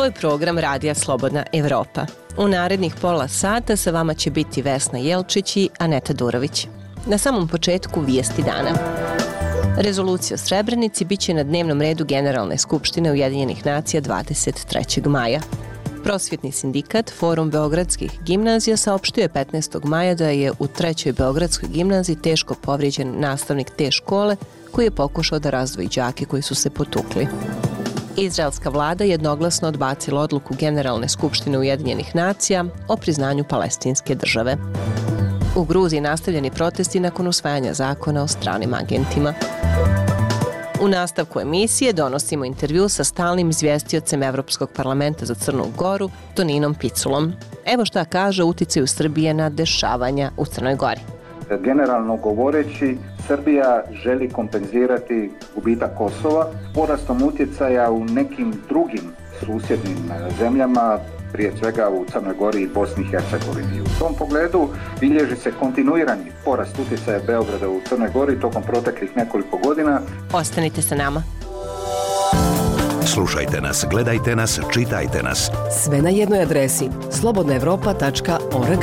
je program Radija Slobodna Evropa. U narednih pola sata sa vama će biti Vesna Jelčić i Aneta Durović. Na samom početku vijesti dana. Rezolucija o Srebrenici biće na dnevnom redu Generalne skupštine Ujedinjenih nacija 23. maja. Prosvjetni sindikat Forum Beogradskih gimnazija saopštio je 15. maja da je u 3. Beogradskoj gimnaziji teško povrijeđen nastavnik te škole koji je pokušao da razdvoji đake koji su se potukli. Izraelska vlada jednoglasno odbacila odluku Generalne skupštine Ujedinjenih nacija o priznanju palestinske države. U Gruziji nastavljeni protesti nakon usvajanja zakona o stranim agentima. U nastavku emisije donosimo intervju sa stalnim izvjestiocem Evropskog parlamenta za Crnu Goru, Toninom Piculom. Evo šta kaže o uticaju Srbije na dešavanja u Crnoj Gori. Generalno govoreći, Srbija želi kompenzirati gubitak Kosova porastom utjecaja u nekim drugim susjednim zemljama, prije svega u Crnoj Gori i Bosni i Hercegovini. U tom pogledu bilježi se kontinuirani porast utjecaja Beograda u Crnoj Gori tokom proteklih nekoliko godina. Ostanite sa nama. Slušajte nas, gledajte nas, čitajte nas. Sve na jednoj adresi slobodnaevropa.org.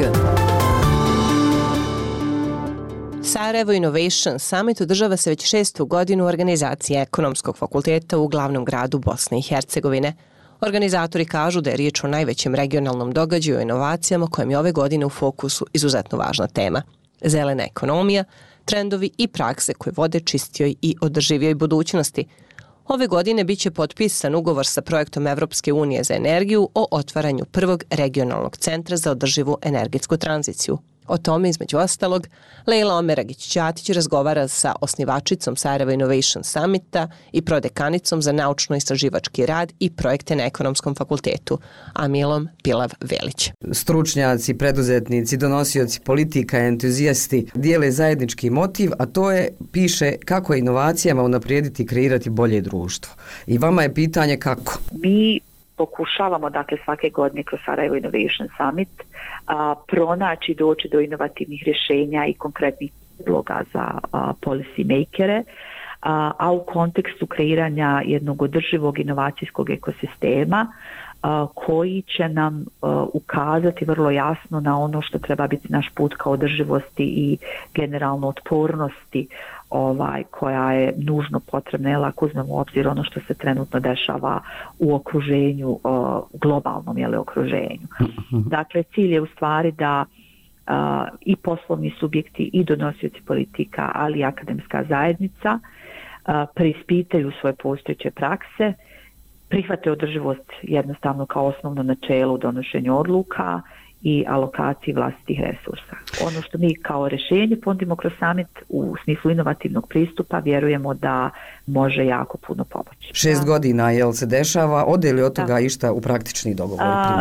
Sarajevo Innovation Summit održava se već 6. godinu u organizaciji Ekonomskog fakulteta u glavnom gradu Bosne i Hercegovine. Organizatori kažu da je riječ o najvećem regionalnom događaju o inovacijama kojem je ove godine u fokusu izuzetno važna tema. Zelena ekonomija, trendovi i prakse koje vode čistijoj i održivijoj budućnosti. Ove godine biće potpisan ugovor sa projektom Evropske unije za energiju o otvaranju prvog regionalnog centra za održivu energetsku tranziciju. O tome, između ostalog, Lejla Omeragić-Ćatić razgovara sa osnivačicom Sarajevo Innovation Summita i prodekanicom za naučno-istraživački rad i projekte na Ekonomskom fakultetu, Amilom Pilav-Velić. Stručnjaci, preduzetnici, donosioci politika, entuzijasti dijele zajednički motiv, a to je, piše, kako inovacijama unaprijediti i kreirati bolje društvo. I vama je pitanje kako? Mi pokušavamo, dakle, svake godine kroz Sarajevo Innovation Summit pronaći, doći do inovativnih rješenja i konkretnih predloga za policy makere, a u kontekstu kreiranja jednog održivog inovacijskog ekosistema koji će nam ukazati vrlo jasno na ono što treba biti naš put ka održivosti i generalno otpornosti koja je nužno potrebna, jer ako uzmemo u obzir ono što se trenutno dešava u okruženju, globalnom okruženju. Dakle, cilj je u stvari da i poslovni subjekti i donosioci politika, ali i akademska zajednica preispitaju svoje postojeće prakse, prihvate održivost jednostavno kao osnovno načelo u donošenju odluka i alokaciji vlastitih resursa. Ono što mi kao rješenje ponudimo kroz summit u smislu inovativnog pristupa vjerujemo da može jako puno pomoći. 6 godina, jel se dešava? Ode li od toga išta u praktični dogovor?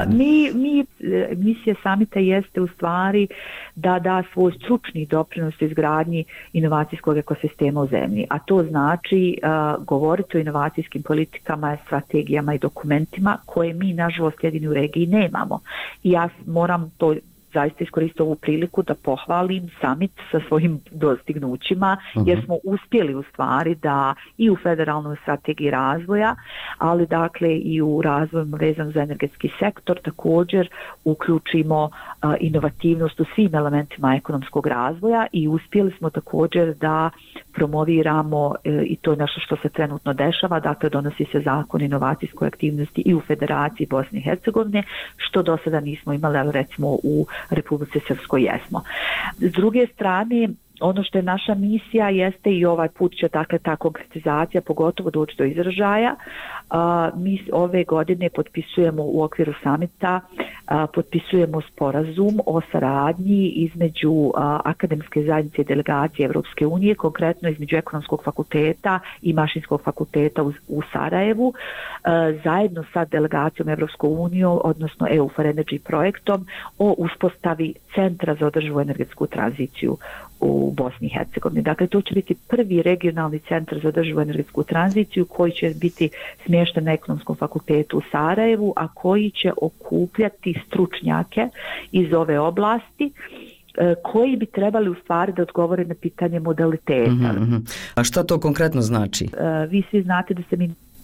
Misija summita jeste u stvari da da svoj stručni doprinos u izgradnji inovacijskog ekosistema u zemlji. A to znači govoriti o inovacijskim politikama, strategijama i dokumentima koje mi, nažalost, jedini u regiji nemamo. I ja moram to zaista iskoristiti ovu priliku da pohvalim summit sa svojim dostignućima, jer smo uspjeli u stvari da i u federalnoj strategiji razvoja, ali dakle i u razvoju vezan za energetski sektor također uključimo inovativnost u svim elementima ekonomskog razvoja i uspjeli smo također da promoviramo, i to je nešto što se trenutno dešava, dakle donosi se zakon inovacijskoj aktivnosti i u Federaciji Bosne i Hercegovine, što do sada nismo imali, ali recimo u Republici Srpskoj jesmo. S druge strane, ono što je naša misija jeste i ovaj put će dakle ta konkretizacija pogotovo doći do izražaja. Mi ove godine potpisujemo u okviru samita potpisujemo sporazum o saradnji između akademske zajednice i delegacije Evropske unije, konkretno između Ekonomskog fakulteta i Mašinskog fakulteta u Sarajevu, zajedno sa delegacijom Evropsku uniju, odnosno EU for Energy projektom o uspostavi Centra za održivu energetsku tranziciju u Bosni i Hercegovini. Dakle, to će biti prvi regionalni centar za održivu energetsku tranziciju koji će biti smješten na Ekonomskom fakultetu u Sarajevu, a koji će okupljati stručnjake iz ove oblasti koji bi trebali u stvari da odgovore na pitanje modaliteta. A šta to konkretno znači? Vi svi znate da se mi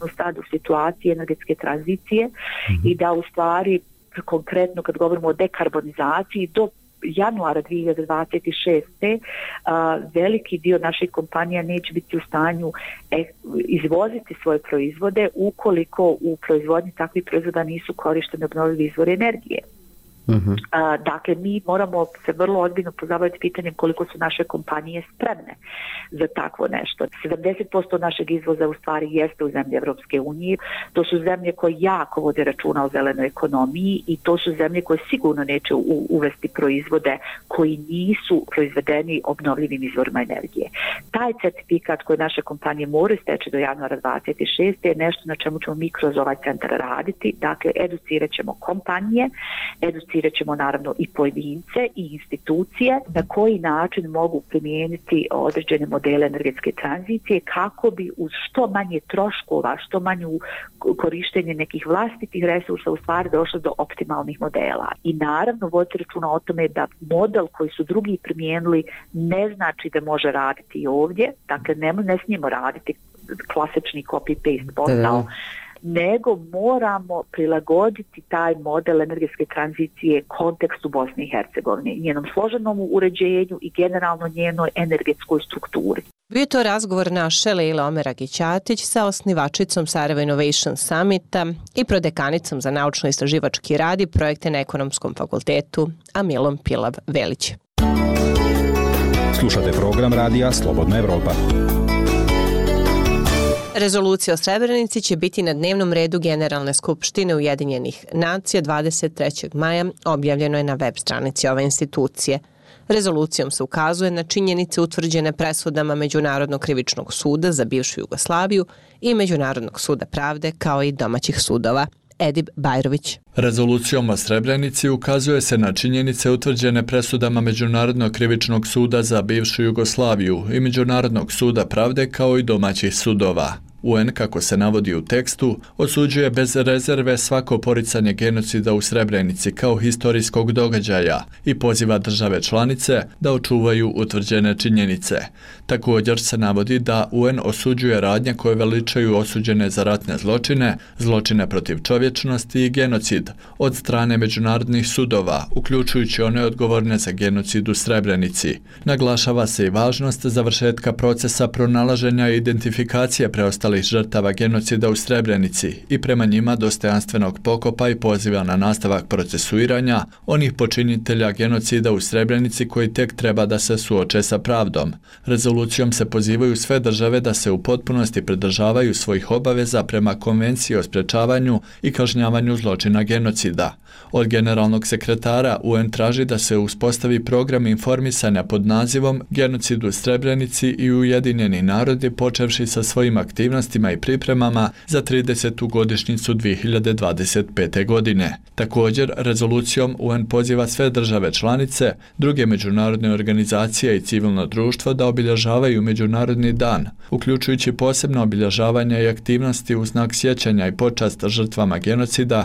smo sad u situaciji energetske tranzicije i da u stvari konkretno kad govorimo o dekarbonizaciji do januara 2026. Veliki dio naših kompanija neće biti u stanju izvoziti svoje proizvode ukoliko u proizvodnji takvih proizvoda nisu korišteni obnovljivi izvori energije. Dakle, mi moramo se vrlo ozbiljno pozabaviti pitanjem koliko su naše kompanije spremne za takvo nešto. 70% našeg izvoza u stvari jeste u zemlje Evropske unije. To su zemlje koje jako vode računa o zelenoj ekonomiji i to su zemlje koje sigurno neće uvesti proizvode koji nisu proizvedeni obnovljivim izvorima energije. Taj certifikat koji naše kompanije moraju steći do januara 26. je nešto na čemu ćemo mi kroz ovaj centar raditi. Dakle, educirat ćemo kompanije, educirat ćemo naravno i pojedince i institucije na koji način mogu primijeniti određene modele energetske tranzicije kako bi uz što manje troškova, što manje korištenje nekih vlastitih resursa u stvari došlo do optimalnih modela. I naravno voditi računa o tome da model koji su drugi primijenili ne znači da može raditi i ovdje, dakle ne smijemo raditi klasični copy-paste posao, nego moramo prilagoditi taj model energetske tranzicije kontekstu Bosne i Hercegovine, njenom složenom uređenju i generalno njenoj energetskoj strukturi. Bio je to razgovor naše Leila Omeragić-Ćatić sa osnivačicom Sarajevo Innovation Summita i prodekanicom za naučno-istraživački rad i projekte na Ekonomskom fakultetu Amilom Pilav-Velić. Slušate program radija Slobodna Evropa. Rezolucija o Srebrenici će biti na dnevnom redu Generalne skupštine Ujedinjenih nacija 23. maja, objavljeno je na web stranici ove institucije. Rezolucijom se ukazuje na činjenice utvrđene presudama Međunarodnog krivičnog suda za bivšu Jugoslaviju i Međunarodnog suda pravde kao i domaćih sudova. Edib Bajrović. Rezolucijom o Srebrenici ukazuje se na činjenice utvrđene presudama Međunarodnog krivičnog suda za bivšu Jugoslaviju i Međunarodnog suda pravde kao i domaćih sudova. UN, kako se navodi u tekstu, osuđuje bez rezerve svako poricanje genocida u Srebrenici kao historijskog događaja i poziva države članice da očuvaju utvrđene činjenice. Također se navodi da UN osuđuje radnje koje veličaju osuđene za ratne zločine, zločine protiv čovječnosti i genocid od strane međunarodnih sudova, uključujući one odgovorne za genocid u Srebrenici. Naglašava se i važnost završetka procesa pronalaženja i identifikacije preostalih žrtava genocida u Srebrenici i prema njima dostojanstvenog pokopa i poziva na nastavak procesuiranja onih počinitelja genocida u Srebrenici koji tek treba da se suoče sa pravdom. Rezolucijom se pozivaju sve države da se u potpunosti pridržavaju svojih obaveza prema Konvenciji o sprečavanju i kažnjavanju zločina genocida. Od generalnog sekretara UN traži da se uspostavi program informisanja pod nazivom Genocid u Srebrenici i Ujedinjeni narodi počevši sa svojim aktivnostima i pripremama za 30. godišnjicu 2025. godine. Također, rezolucijom UN poziva sve države članice, druge međunarodne organizacije i civilno društvo da obilježavaju Međunarodni dan, uključujući posebno obilježavanje i aktivnosti u znak sjećanja i počast žrtvama genocida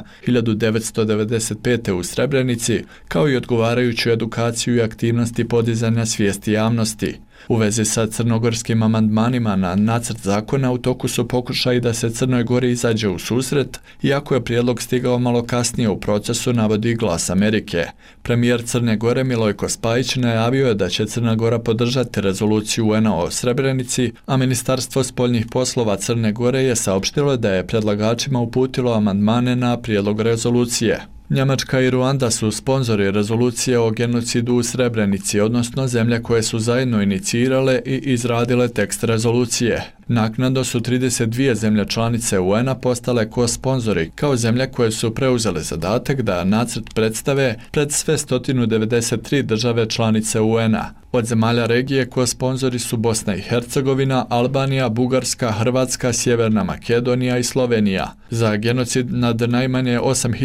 1995. u Srebrenici, kao i odgovarajuću edukaciju i aktivnosti podizanja svijesti javnosti. U vezi sa crnogorskim amandmanima na nacrt zakona u toku su pokušaji da se Crnoj Gori izađe u susret, iako je prijedlog stigao malo kasnije u procesu, navodi Glas Amerike. Premijer Crne Gore Milojko Spajić najavio je da će Crna Gora podržati rezoluciju UN-a o Srebrenici, a Ministarstvo spoljnih poslova Crne Gore je saopštilo da je predlagačima uputilo amandmane na prijedlog rezolucije. Njemačka i Ruanda su sponzori rezolucije o genocidu u Srebrenici, odnosno zemlje koje su zajedno inicirale i izradile tekst rezolucije. Naknadno su 32 zemlje članice UN-a postale ko-sponzori, kao zemlje koje su preuzele zadatak da nacrt predstave pred sve 193 države članice UN-a. Od zemalja regije ko-sponzori su Bosna i Hercegovina, Albanija, Bugarska, Hrvatska, Sjeverna Makedonija i Slovenija. Za genocid nad najmanje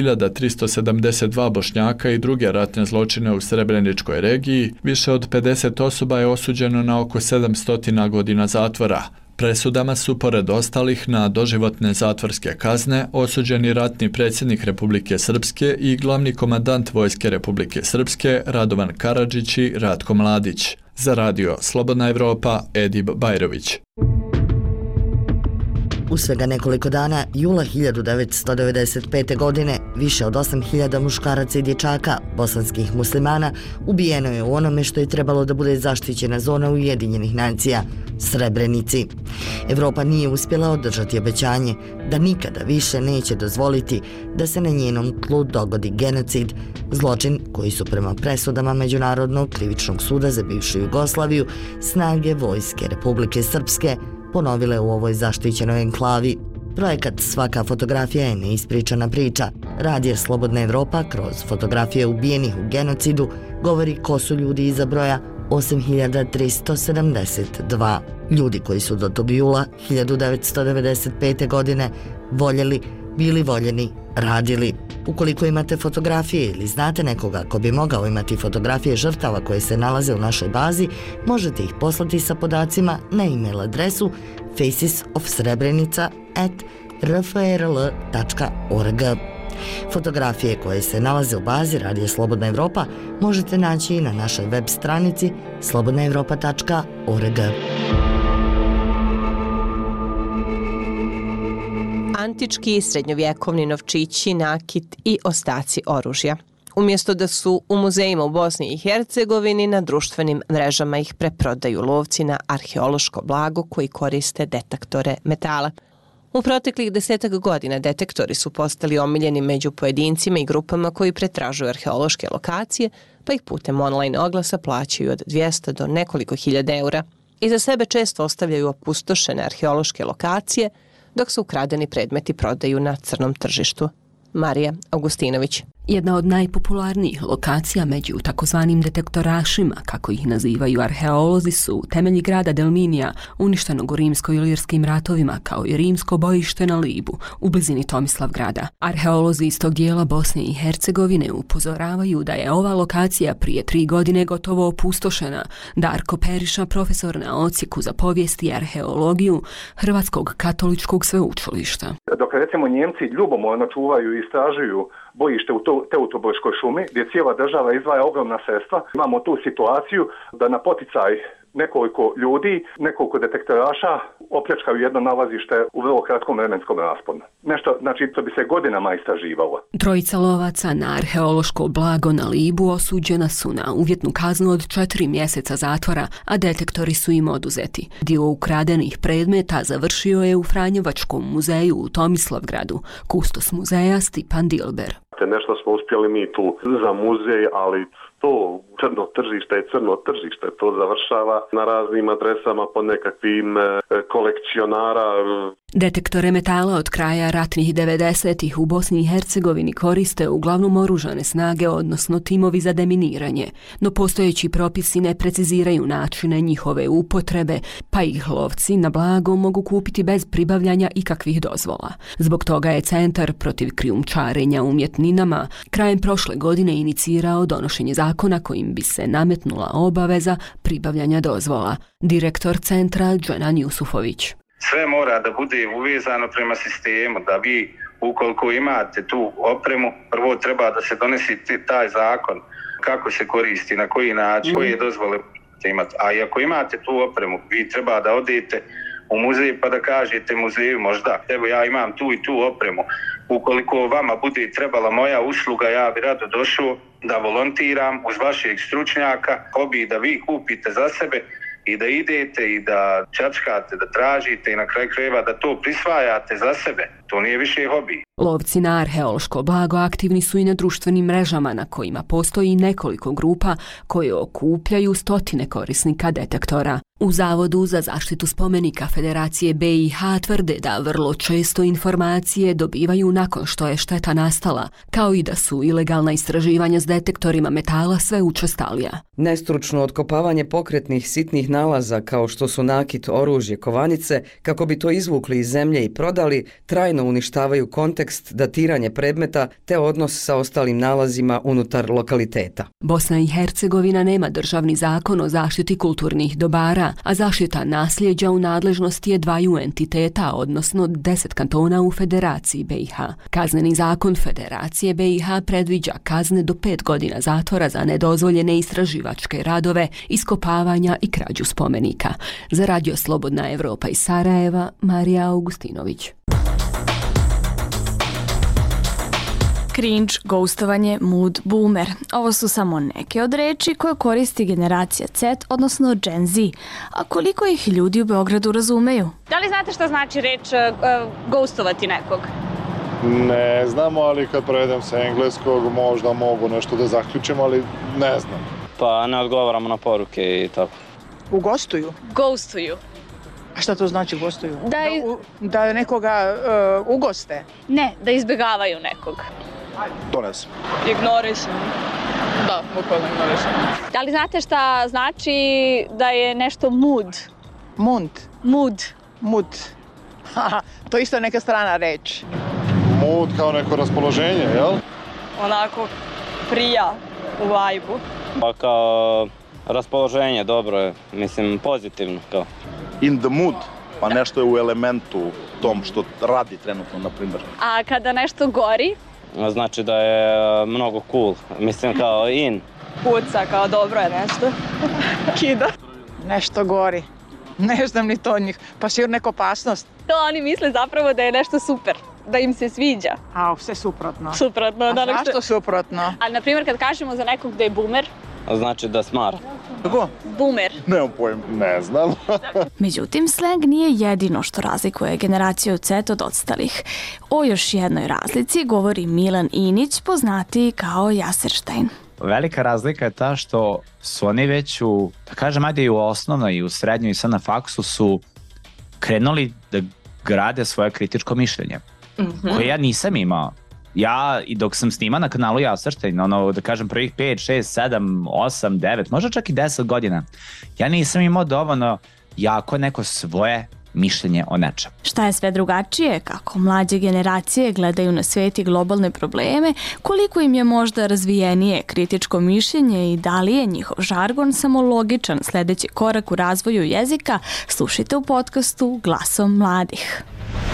8372 Bošnjaka i druge ratne zločine u Srebreničkoj regiji, više od 50 osoba je osuđeno na oko 700 godina zatvora. Presudama su, pored ostalih, na doživotne zatvorske kazne osuđeni ratni predsjednik Republike Srpske i glavni komandant Vojske Republike Srpske Radovan Karadžić i Ratko Mladić. Za radio Slobodna Evropa, Edib Bajrović. U svega nekoliko dana, jula 1995. godine, više od 8.000 muškaraca i dječaka, bosanskih muslimana, ubijeno je u onome što je trebalo da bude zaštićena zona Ujedinjenih nacija, Srebrenici. Evropa nije uspjela održati obećanje da nikada više neće dozvoliti da se na njenom tlu dogodi genocid, zločin koji su prema presudama Međunarodnog krivičnog suda za bivšu Jugoslaviju snage vojske Republike Srpske ponovile u ovoj zaštićenoj enklavi. Projekat Svaka fotografija je neispričana priča. Radio Slobodna Evropa kroz fotografije ubijenih u genocidu govori ko su ljudi iza broja 8372. Ljudi koji su do tog jula 1995. godine voljeli, bili voljeni, radili. Ukoliko imate fotografije ili znate nekoga ko bi mogao imati fotografije žrtava koje se nalaze u našoj bazi, možete ih poslati sa podacima na e-mail adresu facesofsrebrenica@rfrl.org. Fotografije koje se nalaze u bazi Radija Slobodna Evropa možete naći i na našoj web stranici slobodnaevropa.org. Antički i srednjovjekovni novčići, nakit i ostaci oružja. Umjesto da su u muzejima u Bosni i Hercegovini, na društvenim mrežama ih preprodaju lovci na arheološko blago koji koriste detektore metala. U proteklih 10 godina detektori su postali omiljeni među pojedincima i grupama koji pretražuju arheološke lokacije, pa ih putem online oglasa plaćaju od 200 do nekoliko hiljada eura. Iza sebe često ostavljaju opustošene arheološke lokacije, dok se ukradeni predmeti prodaju na crnom tržištu. Marija Augustinović. Jedna od najpopularnijih lokacija među takozvanim detektorašima, kako ih nazivaju arheolozi, su temelji grada Delminija, uništenog u rimsko-ilirskim ratovima, kao i rimsko bojište na Libu, u blizini Tomislavgrada. Arheolozi iz tog dijela Bosne i Hercegovine upozoravaju da je ova lokacija prije 3 godine gotovo opustošena. Darko Periša, profesor na odsjeku za povijest i arheologiju Hrvatskog katoličkog sveučilišta. Dok recimo Njemci ljubomorno čuvaju i istražuju bojište u Teutoburškoj šumi, gdje cijela država izdvaja ogromna sredstva, imamo tu situaciju da na poticaj nekoliko ljudi, nekoliko detektoraša opljačkaju jedno nalazište u vrlo kratkom vremenskom rasponu. Nešto, znači, to bi se godinama istraživalo. Trojica lovaca na arheološko blago na Libu osuđena su na uvjetnu kaznu od 4 mjeseca zatvora, a detektori su im oduzeti. Dio ukradenih predmeta završio je u Franjevačkom muzeju u Tomislavgradu. Kustos muzeja Stipan Dilber. Nešto smo uspjeli mi tu za muzej, ali to crno tržište je crno tržište, to završava na raznim adresama pod nekakvim kolekcionara. Detektore metala od kraja ratnih 90-ih u Bosni i Hercegovini koriste uglavnom oružane snage, odnosno timovi za deminiranje, no postojeći propisi ne preciziraju načine njihove upotrebe, pa ih lovci na blago mogu kupiti bez pribavljanja ikakvih dozvola. Zbog toga je Centar protiv krijumčarenja umjetninama krajem prošle godine inicirao donošenje zakona kojim bi se nametnula obaveza pribavljanja dozvola. Direktor centra Dženan Jusufović. Sve mora da bude uvezano prema sistemu, da vi ukoliko imate tu opremu, prvo treba da se donesi taj zakon kako se koristi, na koji način, koje dozvole imate. A i ako imate tu opremu, vi treba da odete u muzej pa da kažete muzeju možda, evo ja imam tu i tu opremu, ukoliko vama bude trebala moja usluga, ja bi rado došao da volontiram uz vašeg stručnjaka, hobi da vi kupite za sebe i da idete i da čačkate, da tražite i na kraju krajeva da to prisvajate za sebe. To nije više hobi. Lovci na arheološko blago aktivni su i na društvenim mrežama na kojima postoji nekoliko grupa koje okupljaju stotine korisnika detektora. U Zavodu za zaštitu spomenika Federacije BiH tvrde da vrlo često informacije dobivaju nakon što je šteta nastala, kao i da su ilegalna istraživanja s detektorima metala sve učestalija. Nestručno otkopavanje pokretnih sitnih nalaza kao što su nakit, oružje, kovanice, kako bi to izvukli iz zemlje i prodali, trajno detaljno uništavaju kontekst, datiranje predmeta te odnos sa ostalim nalazima unutar lokaliteta. Bosna i Hercegovina nema državni zakon o zaštiti kulturnih dobara, a zaštita nasljeđa u nadležnosti je dvaju entiteta, odnosno 10 kantona u Federaciji BiH. Kazneni zakon Federacije BiH predviđa kazne do 5 godina zatvora za nedozvoljene istraživačke radove, iskopavanja i krađu spomenika. Za Radio Slobodna Evropa iz Sarajeva, Marija Augustinović. Cringe, ghostovanje, mood, boomer. Ovo su samo neke od reči koje koristi generacija Z, odnosno Gen Z. A koliko ih ljudi u Beogradu razumeju? Da li znate šta znači reč ghostovati nekog? Ne znamo, ali kad prevedem sa engleskog možda mogu nešto da zaključim, ali ne znam. Pa ne odgovaramo na poruke i tako. Ugostuju? Ghostuju. A šta to znači gostuju? Da nekoga ugoste? Ne, da izbjegavaju nekog. To ne znam. Ignorišu. Da, bukvalno ignorišu. Da li znate šta znači da je nešto mood? Mood. To isto je neka strana reč. Mood kao neko raspoloženje, jel? Onako prija u vibe-u. Pa kao raspoloženje, dobro je, mislim pozitivno kao. In the mood, pa nešto je u elementu tom što radi trenutno, na primjer. A kada nešto gori? Znači da je mnogo cool, mislim kao in. Puca, kao dobro je nešto. Kida. Nešto gori. Ne znam ni to od njih, pa sigurno neka opasnost. To oni misle zapravo da je nešto super, da im se sviđa. A, sve suprotno. Suprotno. A zašto suprotno? Ali, na primjer, kad kažemo za nekog da je boomer, znači da smara. Kako? Boomer. Nemam pojem, ne znam. Međutim, slang nije jedino što razlikuje generaciju Z od ostalih. O još jednoj razlici govori Milan Inić, poznatiji kao Jaserštajn. Velika razlika je ta što su oni već da kažem, ajde i u osnovnoj i u srednjoj i sad na faksu su krenuli da grade svoje kritičko mišljenje, koje ja nisam imao. Ja, i dok sam snima na kanalu Jaserštajn, da kažem prvih 5, 6, 7, 8, 9, možda čak i 10 godina, ja nisam imao dovoljno jako neko svoje mišljenje o nečem. Šta je sve drugačije, kako mlađe generacije gledaju na svijet i globalne probleme, koliko im je možda razvijenije kritičko mišljenje i da li je njihov žargon samo logičan sljedeći korak u razvoju jezika, slušajte u podcastu Glasom mladih.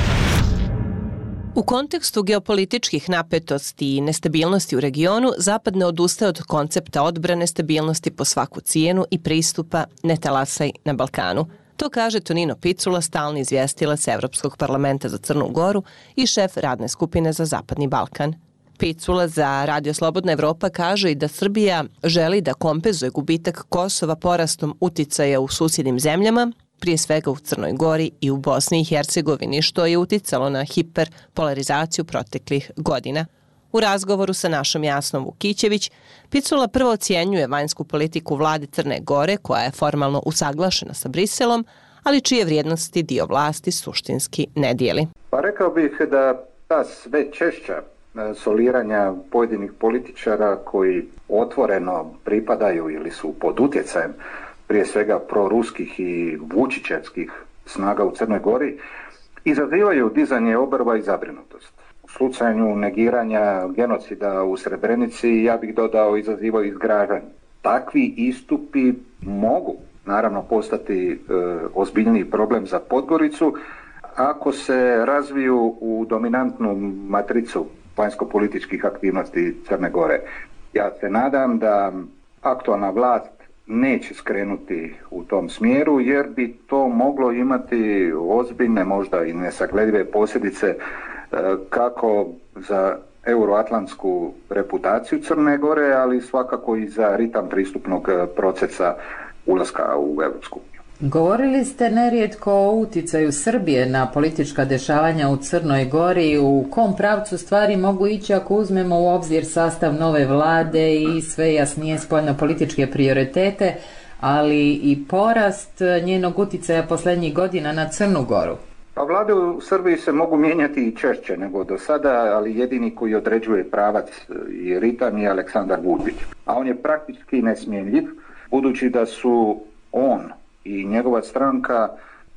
U kontekstu geopolitičkih napetosti i nestabilnosti u regionu, Zapad ne odustaje od koncepta odbrane stabilnosti po svaku cijenu i pristupa ne talasaj na Balkanu. To kaže Tonino Picula, stalni izvjestilac Evropskog parlamenta za Crnu Goru i šef radne skupine za Zapadni Balkan. Picula za Radio Slobodna Evropa kaže i da Srbija želi da kompenzuje gubitak Kosova porastom uticaja u susjednim zemljama, prije svega u Crnoj Gori i u Bosni i Hercegovini, što je uticalo na hiperpolarizaciju proteklih godina. U razgovoru sa našom Jasnom Vukićević, Picula prvo ocjenjuje vanjsku politiku vlade Crne Gore, koja je formalno usaglašena sa Briselom, ali čije vrijednosti dio vlasti suštinski ne dijeli. Pa rekao bih da ta sve češća soliranja pojedinih političara koji otvoreno pripadaju ili su pod utjecajem prije svega proruskih i vučićevskih snaga u Crnoj Gori, izazivaju dizanje obrva i zabrinutost. U slučaju negiranja genocida u Srebrenici, ja bih dodao, izazivaju izgražanje. Takvi istupi mogu, naravno, postati ozbiljniji problem za Podgoricu ako se razviju u dominantnu matricu vanjsko-političkih aktivnosti Crne Gore. Ja se nadam da aktualna vlast neće skrenuti u tom smjeru, jer bi to moglo imati ozbiljne, možda i nesagledive posljedice kako za euroatlantsku reputaciju Crne Gore, ali svakako i za ritam pristupnog procesa ulaska u Europsku uniju. Govorili ste nerijetko o uticaju Srbije na politička dešavanja u Crnoj Gori. U kom pravcu stvari mogu ići ako uzmemo u obzir sastav nove vlade i sve jasnije spoljno-političke prioritete, ali i porast njenog uticaja posljednjih godina na Crnu Goru? Pa vlade u Srbiji se mogu mijenjati i češće nego do sada, ali jedini koji određuje pravac i ritam je Aleksandar Vučić. A on je praktički nesmjenjiv, budući da su on i njegova stranka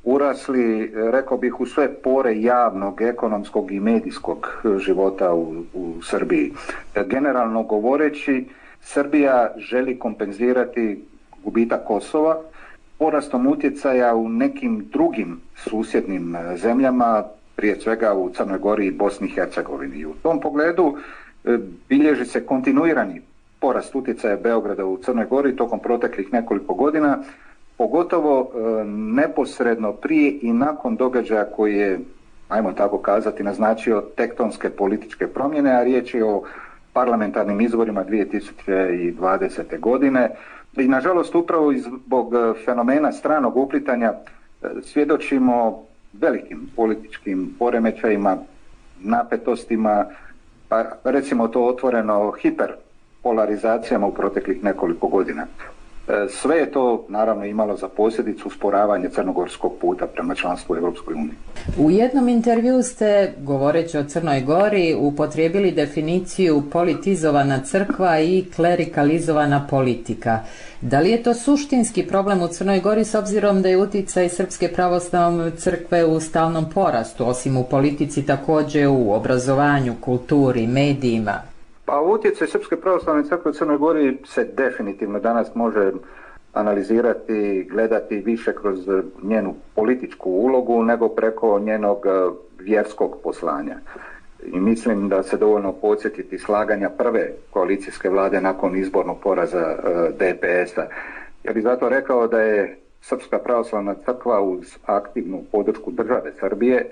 urasli, rekao bih, u sve pore javnog, ekonomskog i medijskog života u Srbiji. Generalno govoreći, Srbija želi kompenzirati gubitak Kosova porastom utjecaja u nekim drugim susjednim zemljama, prije svega u Crnoj Gori i Bosni i Hercegovini. U tom pogledu bilježi se kontinuirani porast utjecaja Beograda u Crnoj Gori tokom proteklih nekoliko godina, pogotovo neposredno prije i nakon događaja koji je, ajmo tako kazati, naznačio tektonske političke promjene, a riječ je o parlamentarnim izborima 2020. godine. I nažalost upravo zbog fenomena stranog uplitanja svjedočimo velikim političkim poremećajima, napetostima, pa recimo to otvoreno hiperpolarizacijama u proteklih nekoliko godina. Sve je to naravno imalo za posljedicu usporavanje crnogorskog puta prema članstvu u Europskoj uniji. U jednom intervju ste, govoreći o Crnoj Gori, upotrijebili definiciju politizovana crkva i klerikalizovana politika. Da li je to suštinski problem u Crnoj Gori s obzirom da je utjecaj Srpske pravoslavne crkve u stalnom porastu, osim u politici također u obrazovanju, kulturi, medijima? Pa utjecaj Srpske pravoslavne crkve u Crnoj Gori se definitivno danas može analizirati, gledati više kroz njenu političku ulogu nego preko njenog vjerskog poslanja. I mislim da se dovoljno podsjetiti slaganja prve koalicijske vlade nakon izbornog poraza DPS-a. Ja bih zato rekao da je Srpska pravoslavna crkva uz aktivnu podršku države Srbije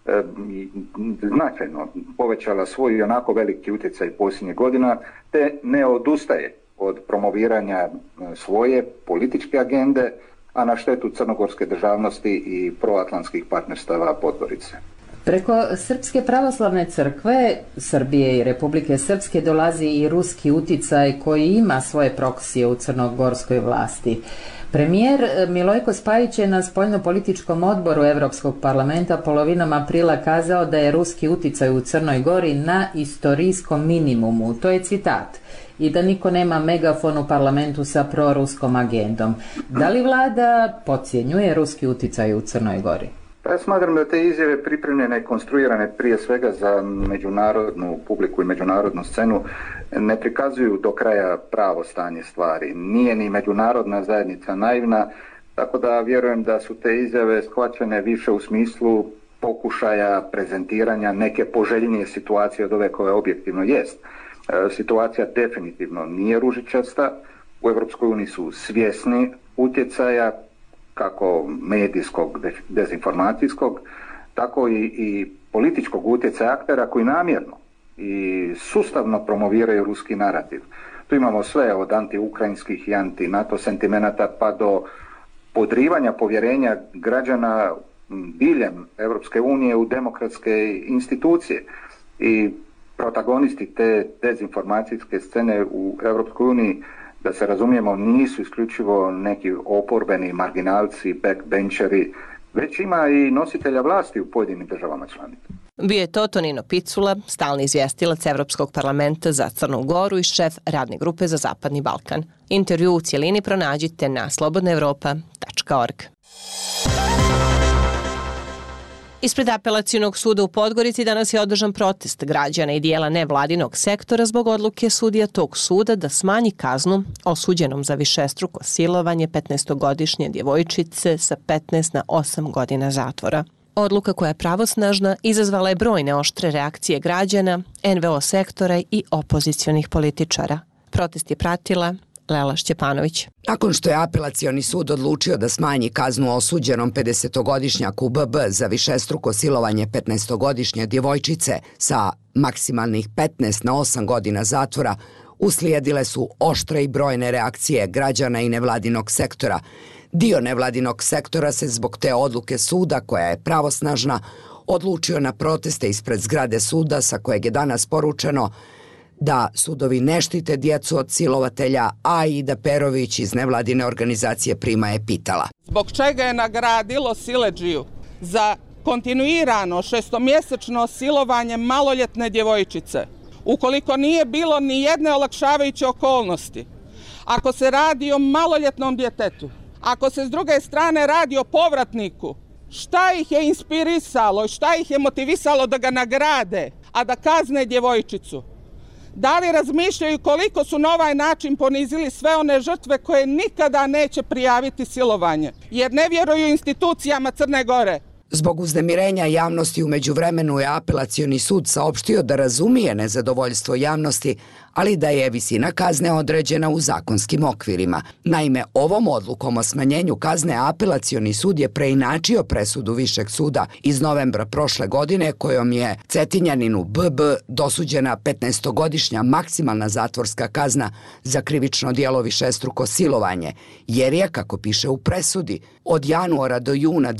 značajno povećala svoj i onako veliki utjecaj posljednjih godina, te ne odustaje od promoviranja svoje političke agende, a na štetu crnogorske državnosti i proatlantskih partnerstava Podgorice. Preko Srpske pravoslavne crkve Srbije i Republike Srpske dolazi i ruski utjecaj koji ima svoje proksije u crnogorskoj vlasti. Premijer Milojko Spajić je na spoljnopolitičkom odboru Europskog parlamenta polovinom aprila kazao da je ruski utjecaj u Crnoj Gori na istorijskom minimumu, to je citat, i da niko nema megafon u parlamentu sa proruskom agendom. Da li vlada podcjenjuje ruski utjecaj u Crnoj Gori? Pa ja smatram da te izjave pripremljene i konstruirane prije svega za međunarodnu publiku i međunarodnu scenu ne prikazuju do kraja pravo stanje stvari. Nije ni međunarodna zajednica naivna, tako da vjerujem da su te izjave shvaćene više u smislu pokušaja prezentiranja neke poželjnije situacije od ove koja objektivno jest. Situacija definitivno nije ružičasta, u EU su svjesni utjecaja kako medijskog, dezinformacijskog, tako i političkog utjecaja aktera koji namjerno i sustavno promoviraju ruski narativ. Tu imamo sve od anti-ukrajinskih i anti-NATO sentimenata pa do podrivanja povjerenja građana diljem Europske unije u demokratske institucije. I protagonisti te dezinformacijske scene u Europskoj uniji, da se razumijemo, nisu isključivo neki oporbeni marginalci, backbencheri, već ima i nositelja vlasti u pojedinim državama članicama. Bio je to Tonino Picula, stalni izvjestilac Evropskog parlamenta za Crnu Goru i šef radne grupe za Zapadni Balkan. Intervju u cijelini pronađite na slobodnaevropa.org. Ispred apelacionog suda u Podgorici danas je održan protest građana i dijela nevladinog sektora zbog odluke sudija tog suda da smanji kaznu osuđenom za višestruko silovanje 15-godišnje djevojčice sa 15 na 8 godina zatvora. Odluka koja je pravosnažna izazvala je brojne oštre reakcije građana, NVO sektora i opozicionih političara. Protest je pratila Lela Šćepanović. Nakon što je apelacioni sud odlučio da smanji kaznu osuđenom 50-godišnjaku BB za višestruko silovanje 15-godišnje djevojčice sa maksimalnih 15 na 8 godina zatvora, uslijedile su oštre i brojne reakcije građana i nevladinog sektora. Dio nevladinog sektora se zbog te odluke suda, koja je pravosnažna, odlučio na proteste ispred zgrade suda, sa kojeg je danas poručeno da sudovi ne štite djecu od silovatelja, a Aida Perović iz nevladine organizacije Prima je pitala. Zbog čega je nagradilo siledžiju za kontinuirano 6-mjesečno silovanje maloljetne djevojčice, ukoliko nije bilo ni jedne olakšavajuće okolnosti, ako se radi o maloljetnom djetetu, ako se s druge strane radi o povratniku, šta ih je inspirisalo, šta ih je motivisalo da ga nagrade, a da kazne djevojčicu? Da li razmišljaju koliko su na ovaj način ponizili sve one žrtve koje nikada neće prijaviti silovanje, jer ne vjeruju institucijama Crne Gore? Zbog uznemirenja javnosti u međuvremenu je apelacioni sud saopštio da razumije nezadovoljstvo javnosti, ali da je visina kazne određena u zakonskim okvirima. Naime, ovom odlukom o smanjenju kazne apelacioni sud je preinačio presudu Višeg suda iz novembra prošle godine kojom je Cetinjaninu BB dosuđena 15-godišnja maksimalna zatvorska kazna za krivično djelo višestruko silovanje, jer je, kako piše u presudi, od januara do juna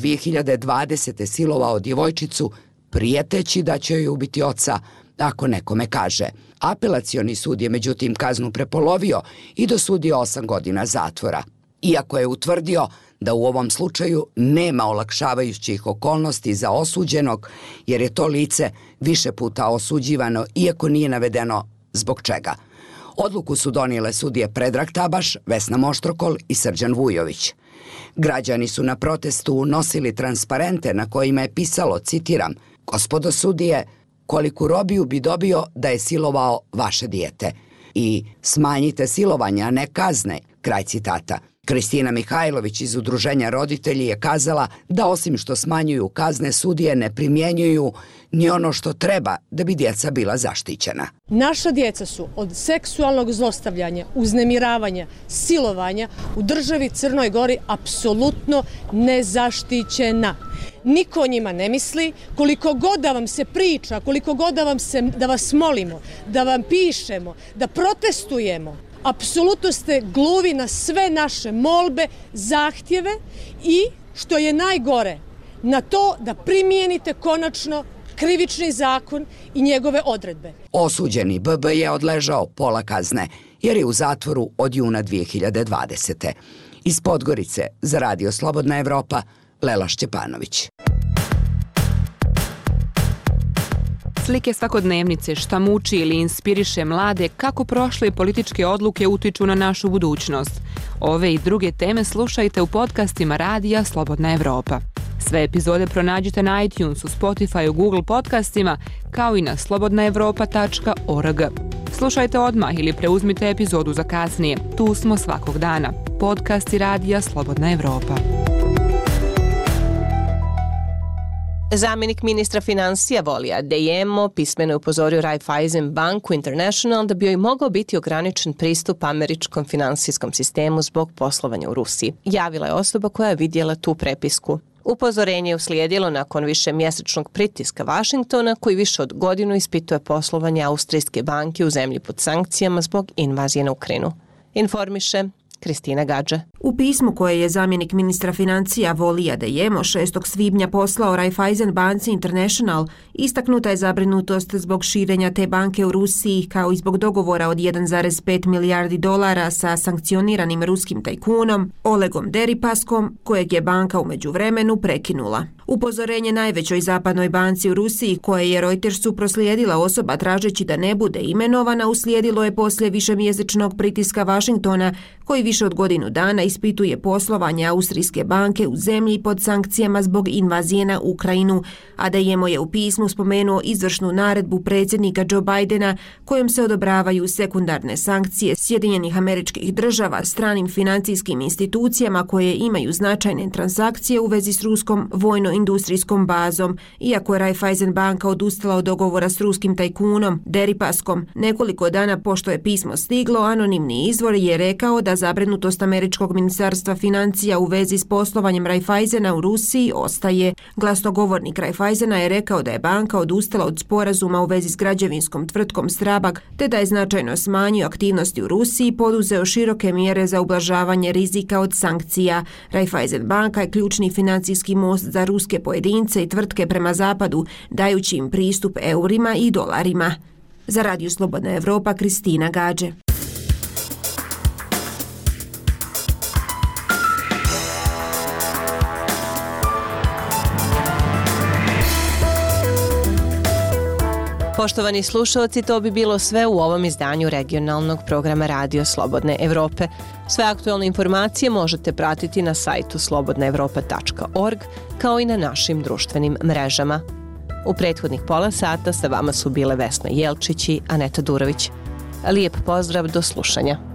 2020. silovao djevojčicu prijeteći da će joj ubiti oca ako nekome kaže. Apelacioni sud je međutim kaznu prepolovio i dosudio 8 godina zatvora. Iako je utvrdio da u ovom slučaju nema olakšavajućih okolnosti za osuđenog, jer je to lice više puta osuđivano, iako nije navedeno zbog čega. Odluku su donijele sudije Predrag Tabaš, Vesna Moštrokol i Srđan Vujović. Građani su na protestu nosili transparente na kojima je pisalo, citiram, "Gospodo sudije, koliku robiju bi dobio da je silovao vaše dijete" i "Smanjite silovanja, a ne kazne", kraj citata. Kristina Mihajlović iz Udruženja roditelji je kazala da osim što smanjuju kazne, sudije ne primjenjuju ni ono što treba da bi djeca bila zaštićena. Naša djeca su od seksualnog zlostavljanja, uznemiravanja, silovanja u državi Crnoj Gori apsolutno nezaštićena. Niko o njima ne misli, koliko god da vam se priča, koliko god da vas molimo, da vam pišemo, da protestujemo. Apsolutno ste gluvi na sve naše molbe, zahtjeve i, što je najgore, na to da primijenite konačno krivični zakon i njegove odredbe. Osuđeni BB je odležao pola kazne, jer je u zatvoru od juna 2020. Iz Podgorice za Radio Slobodna Evropa, Lela Šćepanović. Slike svakodnevnice, šta muči ili inspiriše mlade, kako prošle političke odluke utiču na našu budućnost. Ove i druge teme slušajte u podcastima Radija Slobodna Evropa. Sve epizode pronađite na iTunesu, Spotify, Google podcastima, kao i na slobodnaevropa.org. Slušajte odmah ili preuzmite epizodu za kasnije. Tu smo svakog dana. Podcasti Radija Slobodna Evropa. Zamjenik ministra financija Volija Dejemo pismeno je upozorio Raiffeisen Banku International da bi joj mogao biti ograničen pristup američkom finansijskom sistemu zbog poslovanja u Rusiji. Javila je osoba koja je vidjela tu prepisku. Upozorenje je uslijedilo nakon višemjesečnog pritiska Vašingtona, koji više od godinu ispituje poslovanje austrijske banke u zemlji pod sankcijama zbog invazije na Ukrajinu. Informiše Kristina Gadže. U pismu koje je zamjenik ministra financija Volija Dejemo 6. svibnja poslao Raiffeisen Banci International, istaknuta je zabrinutost zbog širenja te banke u Rusiji, kao i zbog dogovora od 1,5 milijardi dolara sa sankcioniranim ruskim tajkunom Olegom Deripaskom, kojeg je banka u međuvremenu prekinula. Upozorenje najvećoj zapadnoj banci u Rusiji, koje je Reutersu proslijedila osoba tražeći da ne bude imenovana, uslijedilo je poslije višemjesečnog pritiska Vašingtona, koji više od godinu dana ispituje poslovanje austrijske banke u zemlji pod sankcijama zbog invazije na Ukrajinu, a Dejemo je u pismu spomenuo izvršnu naredbu predsjednika Joe Bidena kojom se odobravaju sekundarne sankcije Sjedinjenih Američkih Država stranim financijskim institucijama koje imaju značajne transakcije u vezi s ruskom vojno-industrijskom bazom, iako je Raiffeisen banka odustala od dogovora s ruskim tajkunom Deripaskom. Nekoliko dana pošto je pismo stiglo, anonimni izvor je rekao da zabrinutost američkog ministarstva financija u vezi s poslovanjem Raiffeisena u Rusiji ostaje. Glasnogovornik Raiffeisena je rekao da je banka odustala od sporazuma u vezi s građevinskom tvrtkom Strabag, te da je značajno smanjio aktivnosti u Rusiji i poduzeo široke mjere za ublažavanje rizika od sankcija. Raiffeisen banka je ključni financijski most za ruske pojedince i tvrtke prema zapadu, dajući im pristup eurima i dolarima. Za Radio Slobodna Evropa, Kristina Gadže. Poštovani slušalci, to bi bilo sve u ovom izdanju regionalnog programa Radio Slobodne Evrope. Sve aktualne informacije možete pratiti na sajtu slobodnaevropa.org kao i na našim društvenim mrežama. U prethodnih pola sata sa vama su bile Vesna Jelčić i Aneta Durović. Lijep pozdrav, do slušanja.